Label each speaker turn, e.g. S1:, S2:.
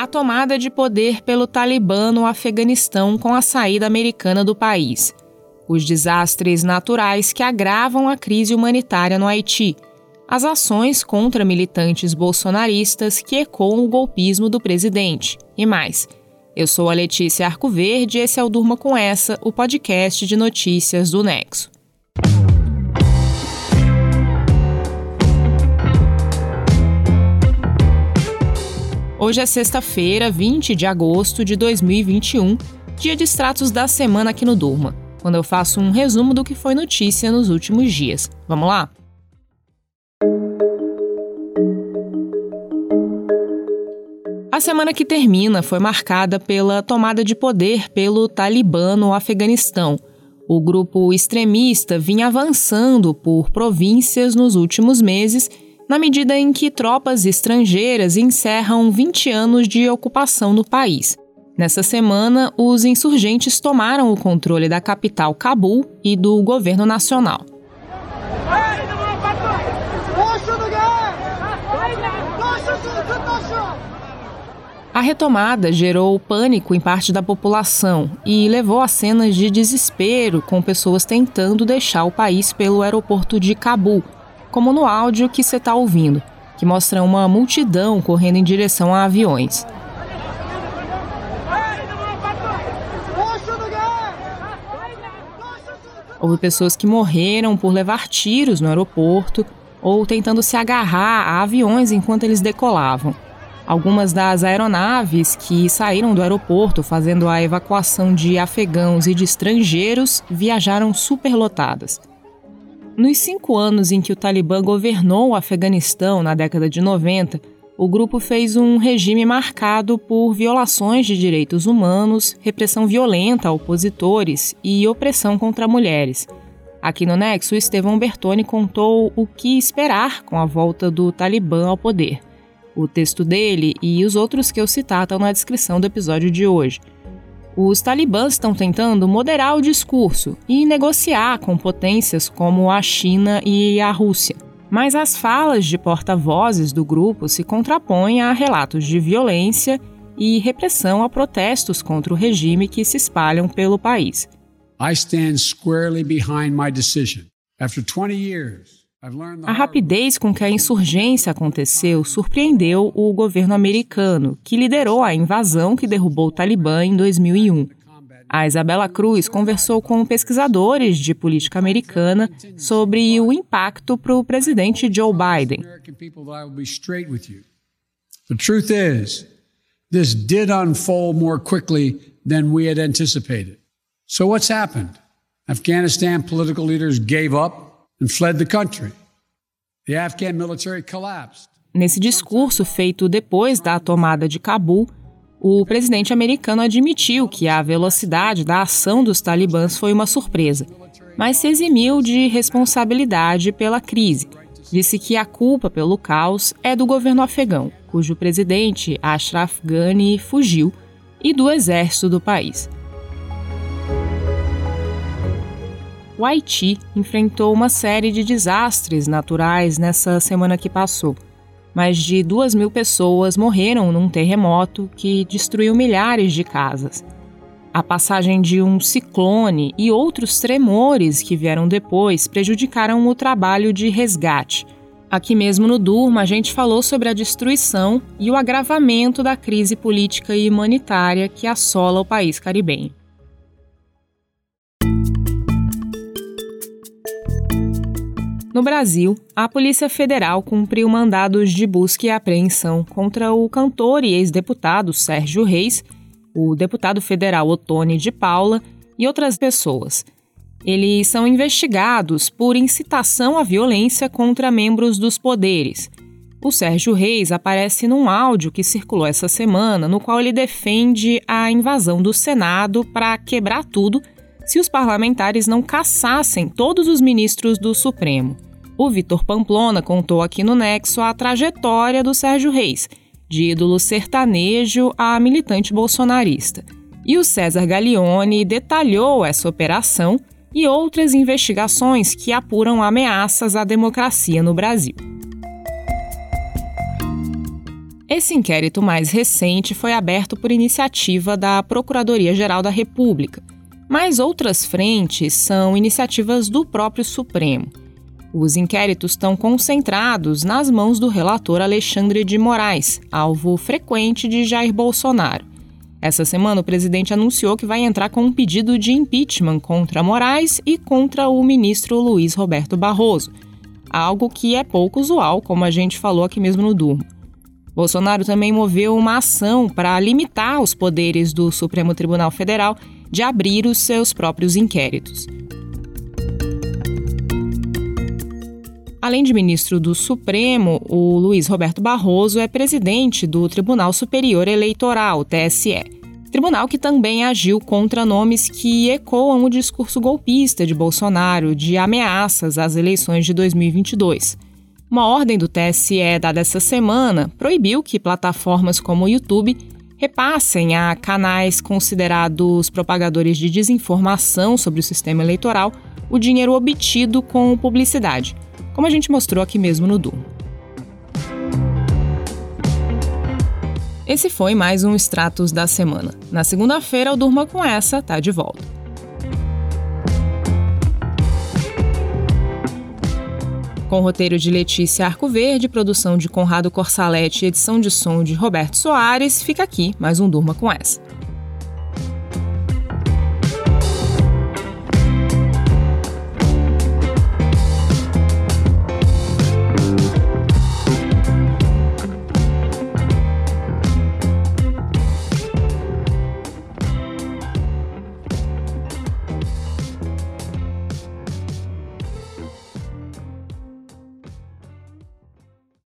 S1: A tomada de poder pelo Talibã no Afeganistão com a saída americana do país. Os desastres naturais que agravam a crise humanitária no Haiti. As ações contra militantes bolsonaristas que ecoam o golpismo do presidente. E mais. Eu sou a Letícia Arcoverde e esse é o Durma Com Essa, o podcast de notícias do Nexo. Hoje é sexta-feira, 20 de agosto de 2021, dia de extratos da semana aqui no Durma, quando eu faço um resumo do que foi notícia nos últimos dias. Vamos lá? A semana que termina foi marcada pela tomada de poder pelo Talibã no Afeganistão. O grupo extremista vinha avançando por províncias nos últimos meses, na medida em que tropas estrangeiras encerram 20 anos de ocupação no país. Nessa semana, os insurgentes tomaram o controle da capital Cabul e do governo nacional. A retomada gerou pânico em parte da população e levou a cenas de desespero, com pessoas tentando deixar o país pelo aeroporto de Cabul, como no áudio que você está ouvindo, que mostra uma multidão correndo em direção a aviões. Houve pessoas que morreram por levar tiros no aeroporto ou tentando se agarrar a aviões enquanto eles decolavam. Algumas das aeronaves que saíram do aeroporto fazendo a evacuação de afegãos e de estrangeiros viajaram superlotadas. Nos 5 anos em que o Talibã governou o Afeganistão na década de 90, o grupo fez um regime marcado por violações de direitos humanos, repressão violenta a opositores e opressão contra mulheres. Aqui no Nexo, Estevão Bertoni contou o que esperar com a volta do Talibã ao poder. O texto dele e os outros que eu citar estão na descrição do episódio de hoje. Os talibãs estão tentando moderar o discurso e negociar com potências como a China e a Rússia. Mas as falas de porta-vozes do grupo se contrapõem a relatos de violência e repressão a protestos contra o regime que se espalham pelo país.
S2: I stand squarely behind my decision. After 20 years,
S1: a rapidez com que a insurgência aconteceu surpreendeu o governo americano, que liderou a invasão que derrubou o Talibã em 2001. A Isabela Cruz conversou com pesquisadores de política americana sobre o impacto para o presidente Joe Biden.
S2: The truth is, this did unfold more quickly than we had anticipated. So what's happened? Afghanistan political leaders gave up and fled the country. The Afghan military collapsed.
S1: Nesse discurso feito depois da tomada de Cabul, o presidente americano admitiu que a velocidade da ação dos talibãs foi uma surpresa, mas se eximiu de responsabilidade pela crise. Disse que a culpa pelo caos é do governo afegão, cujo presidente, Ashraf Ghani, fugiu, e do exército do país. O Haiti enfrentou uma série de desastres naturais nessa semana que passou. Mais de 2.000 pessoas morreram num terremoto que destruiu milhares de casas. A passagem de um ciclone e outros tremores que vieram depois prejudicaram o trabalho de resgate. Aqui mesmo no Durma, a gente falou sobre a destruição e o agravamento da crise política e humanitária que assola o país caribenho. No Brasil, a Polícia Federal cumpriu mandados de busca e apreensão contra o cantor e ex-deputado Sérgio Reis, o deputado federal Ottoni de Paula e outras pessoas. Eles são investigados por incitação à violência contra membros dos poderes. O Sérgio Reis aparece num áudio que circulou essa semana, no qual ele defende a invasão do Senado para quebrar tudo se os parlamentares não cassassem todos os ministros do Supremo. O Vitor Pamplona contou aqui no Nexo a trajetória do Sérgio Reis, de ídolo sertanejo a militante bolsonarista. E o César Galione detalhou essa operação e outras investigações que apuram ameaças à democracia no Brasil. Esse inquérito mais recente foi aberto por iniciativa da Procuradoria-Geral da República, mas outras frentes são iniciativas do próprio Supremo. Os inquéritos estão concentrados nas mãos do relator Alexandre de Moraes, alvo frequente de Jair Bolsonaro. Essa semana, o presidente anunciou que vai entrar com um pedido de impeachment contra Moraes e contra o ministro Luiz Roberto Barroso, algo que é pouco usual, como a gente falou aqui mesmo no Durma. Bolsonaro também moveu uma ação para limitar os poderes do Supremo Tribunal Federal de abrir os seus próprios inquéritos. Além de ministro do Supremo, o Luiz Roberto Barroso é presidente do Tribunal Superior Eleitoral, TSE. Tribunal que também agiu contra nomes que ecoam o discurso golpista de Bolsonaro de ameaças às eleições de 2022. Uma ordem do TSE dada essa semana proibiu que plataformas como o YouTube repassem a canais considerados propagadores de desinformação sobre o sistema eleitoral o dinheiro obtido com publicidade, como a gente mostrou aqui mesmo no Durma. Esse foi mais um Extratos da Semana. Na segunda-feira, o Durma com Essa tá de volta. Com roteiro de Letícia Arcoverde, produção de Conrado Corsaletti e edição de som de Roberto Soares, fica aqui mais um Durma com Essa.